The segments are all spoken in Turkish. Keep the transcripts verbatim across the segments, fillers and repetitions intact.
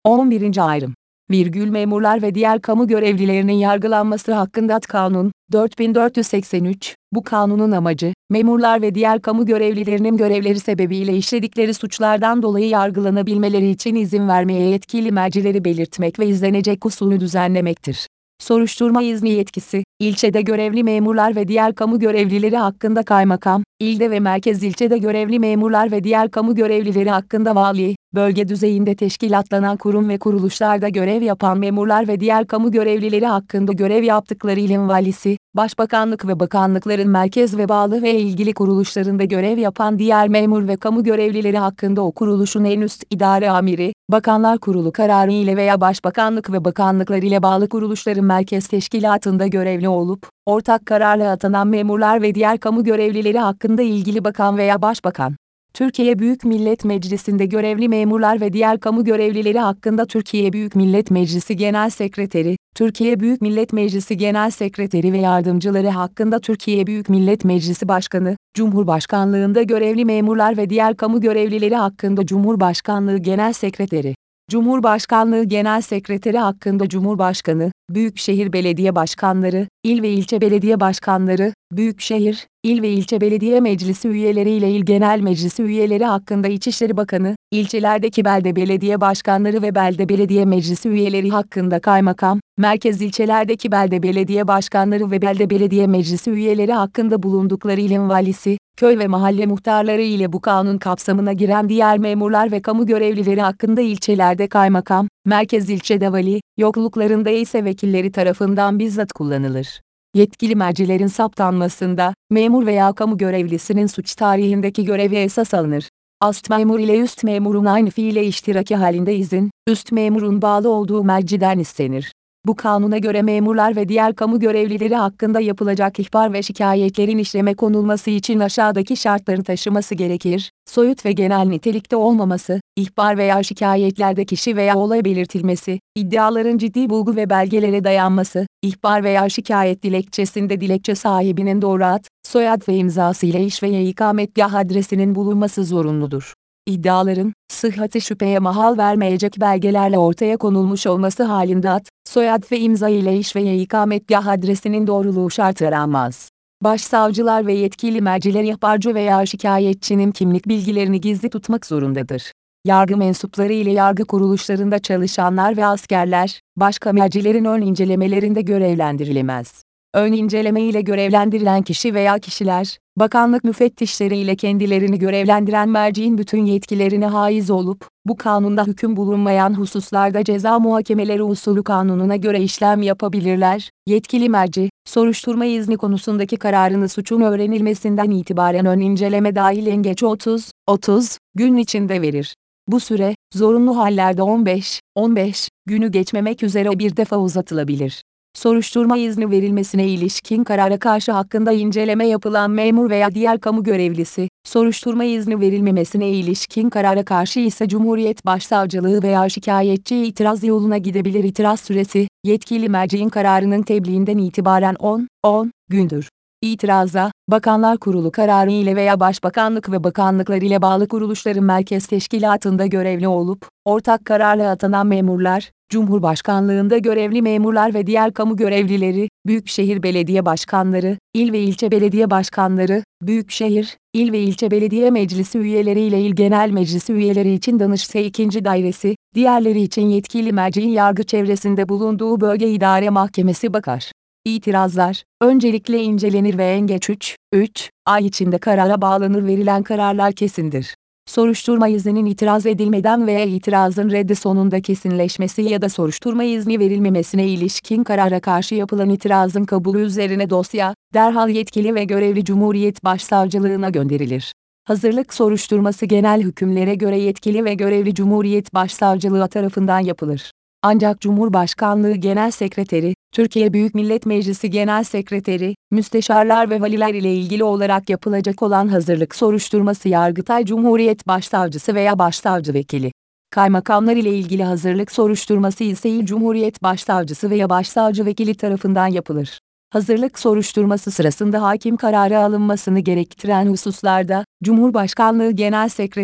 on birinci ayrım. Virgül memurlar ve diğer kamu görevlilerinin yargılanması hakkında Kanun, dört bin dört yüz seksen üç, bu kanunun amacı, memurlar ve diğer kamu görevlilerinin görevleri sebebiyle işledikleri suçlardan dolayı yargılanabilmeleri için izin vermeye yetkili mercileri belirtmek ve izlenecek usulü düzenlemektir. Soruşturma izni yetkisi, ilçede görevli memurlar ve diğer kamu görevlileri hakkında kaymakam, ilde ve merkez ilçede görevli memurlar ve diğer kamu görevlileri hakkında vali, bölge düzeyinde teşkilatlanan kurum ve kuruluşlarda görev yapan memurlar ve diğer kamu görevlileri hakkında görev yaptıkları ilin valisi, başbakanlık ve bakanlıkların merkez ve bağlı ve ilgili kuruluşlarında görev yapan diğer memur ve kamu görevlileri hakkında o kuruluşun en üst idare amiri, Bakanlar Kurulu kararı ile veya başbakanlık ve bakanlıklar ile bağlı kuruluşların merkez teşkilatında görevli olup, ortak kararla atanan memurlar ve diğer kamu görevlileri hakkında ilgili bakan veya başbakan. Türkiye Büyük Millet Meclisi'nde görevli memurlar ve diğer kamu görevlileri hakkında Türkiye Büyük Millet Meclisi Genel Sekreteri, Türkiye Büyük Millet Meclisi Genel Sekreteri ve yardımcıları hakkında Türkiye Büyük Millet Meclisi Başkanı, Cumhurbaşkanlığında görevli memurlar ve diğer kamu görevlileri hakkında Cumhurbaşkanlığı Genel Sekreteri, Cumhurbaşkanlığı Genel Sekreteri hakkında Cumhurbaşkanı, Büyükşehir Belediye Başkanları, İl ve İlçe Belediye Başkanları, Büyükşehir, İl ve İlçe Belediye Meclisi üyeleri ile İl Genel Meclisi üyeleri hakkında İçişleri Bakanı, ilçelerdeki belde belediye başkanları ve belde belediye meclisi üyeleri hakkında kaymakam, merkez ilçelerdeki belde belediye başkanları ve belde belediye meclisi üyeleri hakkında bulundukları ilin valisi, köy ve mahalle muhtarları ile bu kanun kapsamına giren diğer memurlar ve kamu görevlileri hakkında ilçelerde kaymakam, merkez ilçede vali, yokluklarında ise vekilleri tarafından bizzat kullanılır. Yetkili mercilerin saptanmasında, memur veya kamu görevlisinin suç tarihindeki görevi esas alınır. Ast memur ile üst memurun aynı fiile iştiraki halinde izin, üst memurun bağlı olduğu merciden istenir. Bu kanuna göre memurlar ve diğer kamu görevlileri hakkında yapılacak ihbar ve şikayetlerin işleme konulması için aşağıdaki şartların taşıması gerekir: soyut ve genel nitelikte olmaması, ihbar veya şikayetlerde kişi veya olay belirtilmesi, iddiaların ciddi bulgu ve belgelere dayanması, ihbar veya şikayet dilekçesinde dilekçe sahibinin doğru ad, soyad ve imzası ile iş veya ikametgah adresinin bulunması zorunludur. İddiaların, sıhhati şüpheye mahal vermeyecek belgelerle ortaya konulmuş olması halinde ad, soyad ve imza ile iş veya ikametgah adresinin doğruluğu şart aranmaz. Başsavcılar ve yetkili merciler ihbarcı veya şikayetçinin kimlik bilgilerini gizli tutmak zorundadır. Yargı mensupları ile yargı kuruluşlarında çalışanlar ve askerler, başka mercilerin ön incelemelerinde görevlendirilemez. Ön inceleme ile görevlendirilen kişi veya kişiler, bakanlık müfettişleri ile kendilerini görevlendiren merciğin bütün yetkilerine haiz olup, bu kanunda hüküm bulunmayan hususlarda ceza muhakemeleri usulü kanununa göre işlem yapabilirler. Yetkili merci, soruşturma izni konusundaki kararını suçun öğrenilmesinden itibaren ön inceleme dahil en geç otuz, otuz gün içinde verir. Bu süre, zorunlu hallerde on beş, on beş günü geçmemek üzere bir defa uzatılabilir. Soruşturma izni verilmesine ilişkin karara karşı hakkında inceleme yapılan memur veya diğer kamu görevlisi, soruşturma izni verilmemesine ilişkin karara karşı ise Cumhuriyet Başsavcılığı veya şikayetçi itiraz yoluna gidebilir. İtiraz süresi, yetkili merciğin kararının tebliğinden itibaren on, on gündür. İtiraza, Bakanlar Kurulu kararı ile veya Başbakanlık ve bakanlıklar ile bağlı kuruluşların merkez teşkilatında görevli olup, ortak kararla atanan memurlar, Cumhurbaşkanlığında görevli memurlar ve diğer kamu görevlileri, Büyükşehir Belediye Başkanları, İl ve İlçe Belediye Başkanları, Büyükşehir, İl ve İlçe Belediye Meclisi üyeleri ile İl Genel Meclisi üyeleri için Danıştay ikinci Dairesi, diğerleri için yetkili merciğin yargı çevresinde bulunduğu bölge idare mahkemesi bakar. İtirazlar, öncelikle incelenir ve en geç üç, üç ay içinde karara bağlanır. Verilen kararlar kesindir. Soruşturma izninin itiraz edilmeden veya itirazın reddi sonunda kesinleşmesi ya da soruşturma izni verilmemesine ilişkin karara karşı yapılan itirazın kabulü üzerine dosya, derhal yetkili ve görevli Cumhuriyet Başsavcılığına gönderilir. Hazırlık soruşturması genel hükümlere göre yetkili ve görevli Cumhuriyet Başsavcılığı tarafından yapılır. Ancak Cumhurbaşkanlığı Genel Sekreteri, Türkiye Büyük Millet Meclisi Genel Sekreteri, müsteşarlar ve valiler ile ilgili olarak yapılacak olan hazırlık soruşturması Yargıtay Cumhuriyet Başsavcısı veya Başsavcı Vekili. Kaymakamlar ile ilgili hazırlık soruşturması ise İl Cumhuriyet Başsavcısı veya Başsavcı Vekili tarafından yapılır. Hazırlık soruşturması sırasında hakim kararı alınmasını gerektiren hususlarda, Cumhurbaşkanlığı Genel Sekreteri,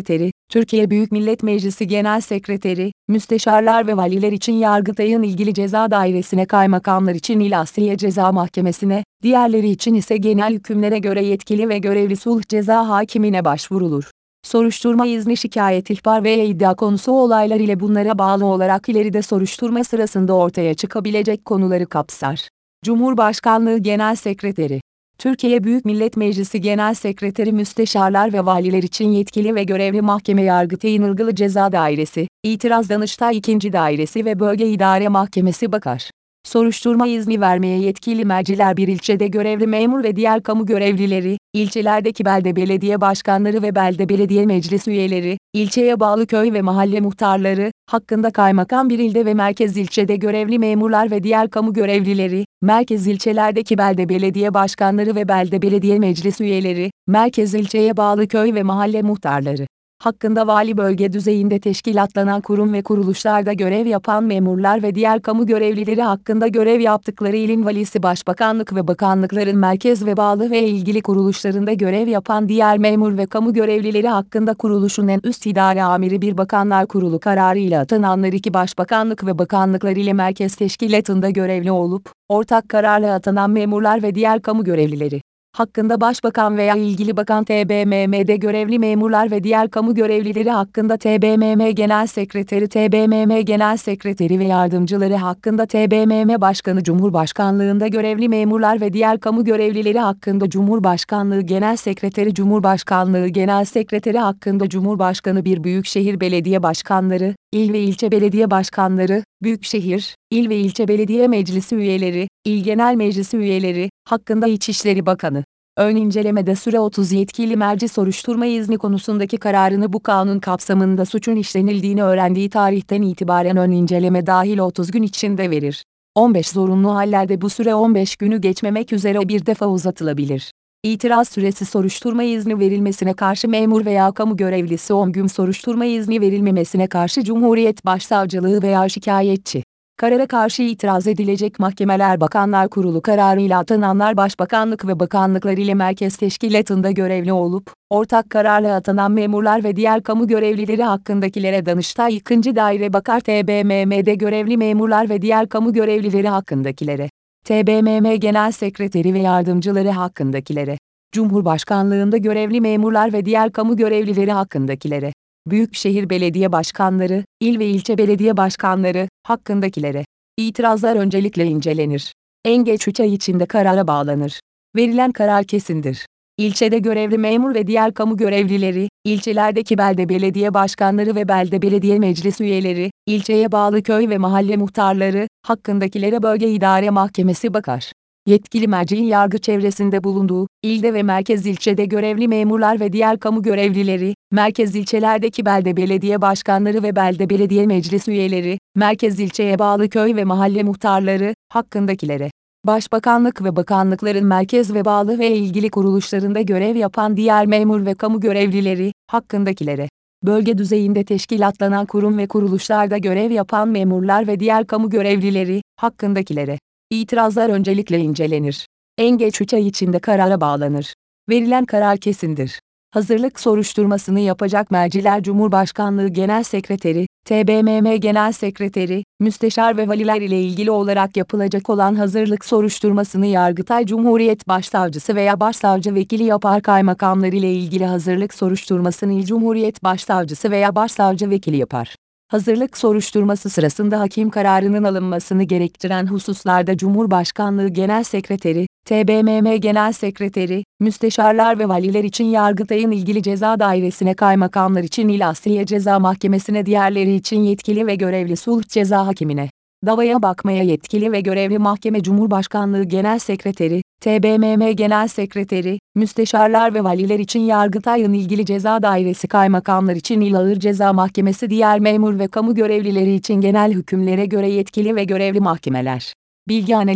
Türkiye Büyük Millet Meclisi Genel Sekreteri, müsteşarlar ve valiler için Yargıtay'ın ilgili ceza dairesine, kaymakamlar için İl Asliye Ceza Mahkemesi'ne, diğerleri için ise genel hükümlere göre yetkili ve görevli sulh ceza hakimine başvurulur. Soruşturma izni, şikayet, ihbar veya iddia konusu olaylar ile bunlara bağlı olarak ileride soruşturma sırasında ortaya çıkabilecek konuları kapsar. Cumhurbaşkanlığı Genel Sekreteri, Türkiye Büyük Millet Meclisi Genel Sekreteri müsteşarlar ve valiler için yetkili ve görevli mahkeme Yargıtay'ın ilgili ceza dairesi, itiraz Danıştay ikinci Dairesi ve Bölge İdare Mahkemesi bakar. Soruşturma izni vermeye yetkili merciler: bir ilçede görevli memur ve diğer kamu görevlileri, ilçelerdeki belde belediye başkanları ve belde belediye meclis üyeleri, ilçeye bağlı köy ve mahalle muhtarları, hakkında kaymakam bir ilde ve merkez ilçede görevli memurlar ve diğer kamu görevlileri, merkez ilçelerdeki belde belediye başkanları ve belde belediye meclis üyeleri, merkez ilçeye bağlı köy ve mahalle muhtarları, hakkında vali bölge düzeyinde teşkilatlanan kurum ve kuruluşlarda görev yapan memurlar ve diğer kamu görevlileri, hakkında görev yaptıkları ilin valisi, başbakanlık ve bakanlıkların merkez ve bağlı ve ilgili kuruluşlarında görev yapan diğer memur ve kamu görevlileri, hakkında kuruluşun en üst idare amiri bir Bakanlar Kurulu kararı ile atananlar, iki başbakanlık ve bakanlıklar ile merkez teşkilatında görevli olup, ortak kararla atanan memurlar ve diğer kamu görevlileri, hakkında başbakan veya ilgili bakan, T B M M'de görevli memurlar ve diğer kamu görevlileri hakkında T B M M Genel Sekreteri, T B M M Genel Sekreteri ve yardımcıları hakkında T B M M Başkanı, Cumhurbaşkanlığında görevli memurlar ve diğer kamu görevlileri hakkında Cumhurbaşkanlığı Genel Sekreteri, Cumhurbaşkanlığı Genel Sekreteri hakkında Cumhurbaşkanı, bir büyükşehir belediye başkanları, il ve ilçe belediye başkanları, büyükşehir, il ve ilçe belediye meclisi üyeleri, il genel meclisi üyeleri, hakkında İçişleri Bakanı. Ön incelemede süre otuz yetkili merci soruşturma izni konusundaki kararını bu kanun kapsamında suçun işlenildiğini öğrendiği tarihten itibaren ön inceleme dahil otuz gün içinde verir. on beş zorunlu hallerde bu süre on beş günü geçmemek üzere bir defa uzatılabilir. İtiraz süresi: soruşturma izni verilmesine karşı memur veya kamu görevlisi on gün, soruşturma izni verilmemesine karşı Cumhuriyet Başsavcılığı veya şikayetçi. Karara karşı itiraz edilecek mahkemeler: Bakanlar Kurulu kararıyla atananlar, başbakanlık ve bakanlıklar ile merkez teşkilatında görevli olup, ortak kararla atanan memurlar ve diğer kamu görevlileri hakkındakilere Danıştay ikinci Daire bakar. T B M M'de görevli memurlar ve diğer kamu görevlileri hakkındakilere, T B M M Genel Sekreteri ve yardımcıları hakkındakilere, Cumhurbaşkanlığında görevli memurlar ve diğer kamu görevlileri hakkındakilere, büyükşehir belediye başkanları, il ve ilçe belediye başkanları hakkındakilere, itirazlar öncelikle incelenir. En geç üç ay içinde karara bağlanır. Verilen karar kesindir. İlçede görevli memur ve diğer kamu görevlileri, ilçelerdeki belde belediye başkanları ve belde belediye meclis üyeleri, ilçeye bağlı köy ve mahalle muhtarları hakkındakilere Bölge İdare Mahkemesi bakar. Yetkili merciğin yargı çevresinde bulunduğu, ilde ve merkez ilçede görevli memurlar ve diğer kamu görevlileri, merkez ilçelerdeki belde belediye başkanları ve belde belediye meclis üyeleri, merkez ilçeye bağlı köy ve mahalle muhtarları hakkındakilere, Başbakanlık ve bakanlıkların merkez ve bağlı ve ilgili kuruluşlarında görev yapan diğer memur ve kamu görevlileri hakkındakilere, bölge düzeyinde teşkilatlanan kurum ve kuruluşlarda görev yapan memurlar ve diğer kamu görevlileri hakkındakilere, itirazlar öncelikle incelenir. En geç üç ay içinde karara bağlanır. Verilen karar kesindir. Hazırlık soruşturmasını yapacak merciler: Cumhurbaşkanlığı Genel Sekreteri, T B M M Genel Sekreteri, müsteşar ve valiler ile ilgili olarak yapılacak olan hazırlık soruşturmasını Yargıtay Cumhuriyet Başsavcısı veya Başsavcı Vekili yapar. Kaymakamlar ile ilgili hazırlık soruşturmasını İl Cumhuriyet Başsavcısı veya Başsavcı Vekili yapar. Hazırlık soruşturması sırasında hakim kararının alınmasını gerektiren hususlarda Cumhurbaşkanlığı Genel Sekreteri, T B M M Genel Sekreteri, müsteşarlar ve valiler için Yargıtay'ın ilgili ceza dairesine, kaymakamlar için İl Asliye Ceza Mahkemesi'ne, diğerleri için yetkili ve görevli sulh ceza hakimine, davaya bakmaya yetkili ve görevli mahkeme Cumhurbaşkanlığı Genel Sekreteri, T B M M Genel Sekreteri, müsteşarlar ve valiler için Yargıtay'ın ilgili ceza dairesi, kaymakamlar için İl Ağır Ceza Mahkemesi, diğer memur ve kamu görevlileri için genel hükümlere göre yetkili ve görevli mahkemeler. Bilgi analizi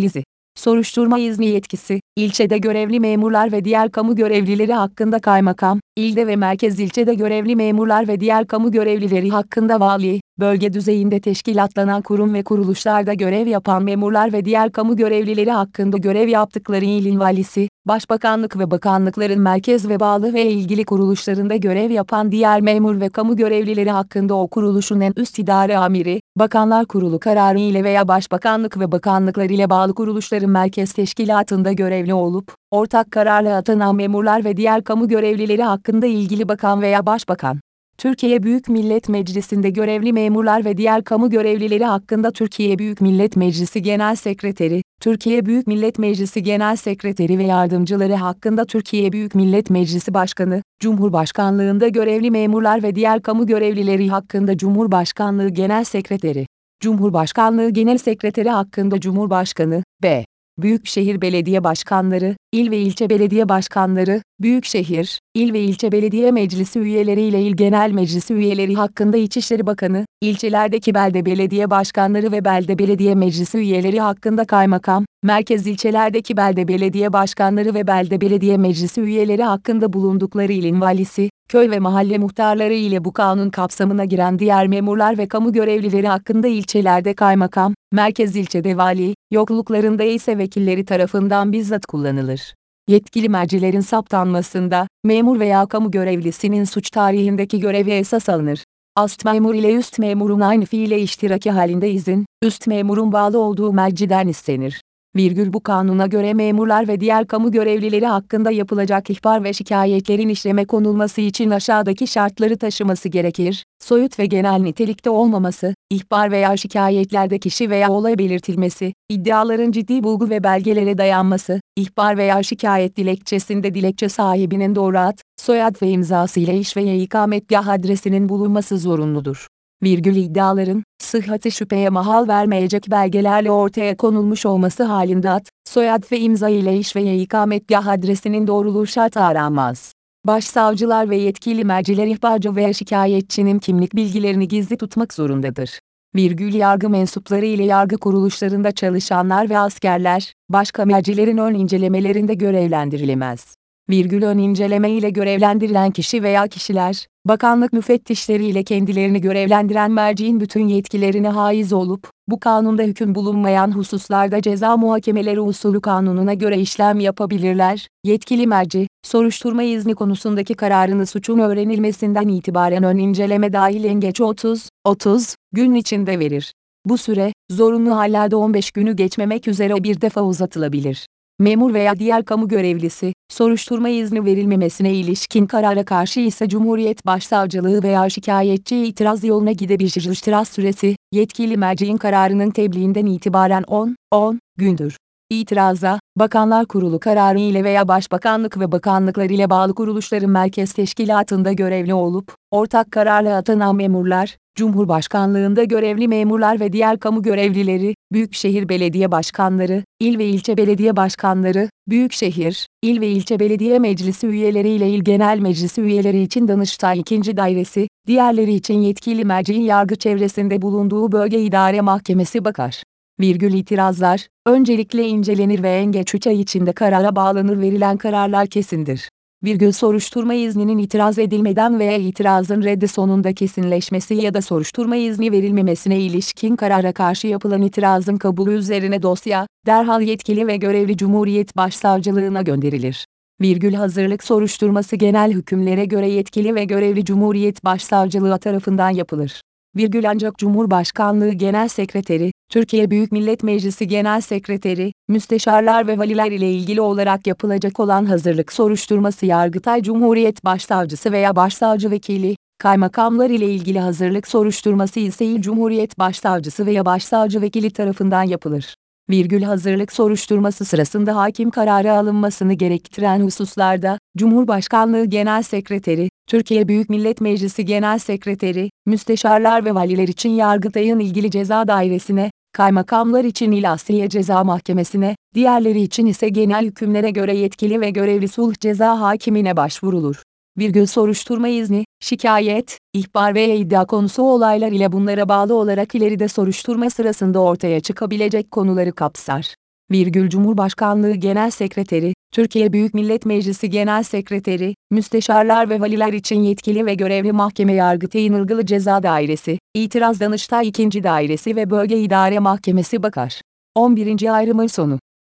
soruşturma izni yetkisi, ilçede görevli memurlar ve diğer kamu görevlileri hakkında kaymakam, ilde ve merkez ilçede görevli memurlar ve diğer kamu görevlileri hakkında vali, bölge düzeyinde teşkilatlanan kurum ve kuruluşlarda görev yapan memurlar ve diğer kamu görevlileri hakkında görev yaptıkları ilin valisi, başbakanlık ve bakanlıkların merkez ve bağlı ve ilgili kuruluşlarında görev yapan diğer memur ve kamu görevlileri hakkında o kuruluşun en üst idare amiri, Bakanlar Kurulu kararı ile veya başbakanlık ve bakanlıklar ile bağlı kuruluşların merkez teşkilatında görevli olup, ortak kararla atanan memurlar ve diğer kamu görevlileri hakkında ilgili bakan veya başbakan. Türkiye Büyük Millet Meclisi'nde görevli memurlar ve diğer kamu görevlileri hakkında Türkiye Büyük Millet Meclisi Genel Sekreteri, Türkiye Büyük Millet Meclisi Genel Sekreteri ve yardımcıları hakkında Türkiye Büyük Millet Meclisi Başkanı, Cumhurbaşkanlığında görevli memurlar ve diğer kamu görevlileri hakkında Cumhurbaşkanlığı Genel Sekreteri, Cumhurbaşkanlığı Genel Sekreteri hakkında Cumhurbaşkanı, B. Büyükşehir Belediye Başkanları, il ve ilçe belediye başkanları, Büyükşehir, il ve ilçe belediye meclisi üyeleri ile il genel meclisi üyeleri hakkında İçişleri Bakanı, ilçelerdeki belde belediye başkanları ve belde belediye meclisi üyeleri hakkında kaymakam, merkez ilçelerdeki belde belediye başkanları ve belde belediye meclisi üyeleri hakkında bulundukları ilin valisi, köy ve mahalle muhtarları ile bu kanun kapsamına giren diğer memurlar ve kamu görevlileri hakkında ilçelerde kaymakam, merkez ilçede vali, yokluklarında ise vekilleri tarafından bizzat kullanılır. Yetkili mercilerin saptanmasında, memur veya kamu görevlisinin suç tarihindeki görevi esas alınır. Ast memur ile üst memurun aynı fiile iştiraki halinde izin, üst memurun bağlı olduğu merciden istenir. Virgül bu kanuna göre memurlar ve diğer kamu görevlileri hakkında yapılacak ihbar ve şikayetlerin işleme konulması için aşağıdaki şartları taşıması gerekir. Soyut ve genel nitelikte olmaması, ihbar veya şikayetlerde kişi veya olay belirtilmesi, iddiaların ciddi bulgu ve belgelere dayanması, ihbar veya şikayet dilekçesinde dilekçe sahibinin doğru ad, soyad ve imzası ile iş veya ikametgah adresinin bulunması zorunludur. Virgül iddiaların, sıhhati şüpheye mahal vermeyecek belgelerle ortaya konulmuş olması halinde ad, soyad ve imza ile iş veya ikametgah adresinin doğruluğu şart aranmaz. Başsavcılar ve yetkili merciler ihbarcı veya şikayetçinin kimlik bilgilerini gizli tutmak zorundadır. Virgül yargı mensupları ile yargı kuruluşlarında çalışanlar ve askerler, başka mercilerin ön incelemelerinde görevlendirilemez. Virgül ön inceleme ile görevlendirilen kişi veya kişiler, bakanlık müfettişleri ile kendilerini görevlendiren merciğin bütün yetkilerine haiz olup, bu kanunda hüküm bulunmayan hususlarda ceza muhakemeleri usulü kanununa göre işlem yapabilirler. Yetkili merci, soruşturma izni konusundaki kararını suçun öğrenilmesinden itibaren ön inceleme dahil en geç otuz, otuz gün içinde verir. Bu süre, zorunlu hallerde on beş günü geçmemek üzere bir defa uzatılabilir. Memur veya diğer kamu görevlisi, soruşturma izni verilmemesine ilişkin karara karşı ise Cumhuriyet Başsavcılığı veya şikayetçi itiraz yoluna gidebilir. İtiraz süresi, yetkili merciğin kararının tebliğinden itibaren on, on gündür. İtiraza, Bakanlar Kurulu kararı ile veya Başbakanlık ve bakanlıklar ile bağlı kuruluşların merkez teşkilatında görevli olup, ortak kararla atanan memurlar, Cumhurbaşkanlığında görevli memurlar ve diğer kamu görevlileri, Büyükşehir Belediye Başkanları, il ve ilçe belediye başkanları, Büyükşehir, il ve ilçe belediye meclisi üyeleri ile il genel meclisi üyeleri için Danıştay ikinci Dairesi, diğerleri için yetkili merciğin yargı çevresinde bulunduğu bölge idare mahkemesi bakar. Virgül itirazlar, öncelikle incelenir ve en geç üç ay içinde karara bağlanır verilen kararlar kesindir. Virgül soruşturma izninin itiraz edilmeden veya itirazın reddi sonunda kesinleşmesi ya da soruşturma izni verilmemesine ilişkin karara karşı yapılan itirazın kabulü üzerine dosya, derhal yetkili ve görevli Cumhuriyet Başsavcılığına gönderilir. Virgül hazırlık soruşturması genel hükümlere göre yetkili ve görevli Cumhuriyet Başsavcılığı tarafından yapılır. Virgül ancak Cumhurbaşkanlığı Genel Sekreteri, Türkiye Büyük Millet Meclisi Genel Sekreteri, müsteşarlar ve valiler ile ilgili olarak yapılacak olan hazırlık soruşturması Yargıtay Cumhuriyet Başsavcısı veya Başsavcı Vekili, kaymakamlar ile ilgili hazırlık soruşturması ise İl Cumhuriyet Başsavcısı veya Başsavcı Vekili tarafından yapılır. Virgül hazırlık soruşturması sırasında hakim kararı alınmasını gerektiren hususlarda, Cumhurbaşkanlığı Genel Sekreteri, Türkiye Büyük Millet Meclisi Genel Sekreteri, müsteşarlar ve valiler için Yargıtay'ın ilgili ceza dairesine, kaymakamlar için İl Asliye Ceza Mahkemesi'ne, diğerleri için ise genel hükümlere göre yetkili ve görevli sulh ceza hakimine başvurulur. Virgül soruşturma izni, şikayet, ihbar veya iddia konusu olaylar ile bunlara bağlı olarak ileride soruşturma sırasında ortaya çıkabilecek konuları kapsar. virgül Cumhurbaşkanlığı Genel Sekreteri, Türkiye Büyük Millet Meclisi Genel Sekreteri, müsteşarlar ve valiler için yetkili ve görevli mahkeme Yargıtay'ın Ilgılı Ceza Dairesi, İtiraz Danıştay ikinci Dairesi ve Bölge İdare Mahkemesi bakar. on birinci ayrımın sonu.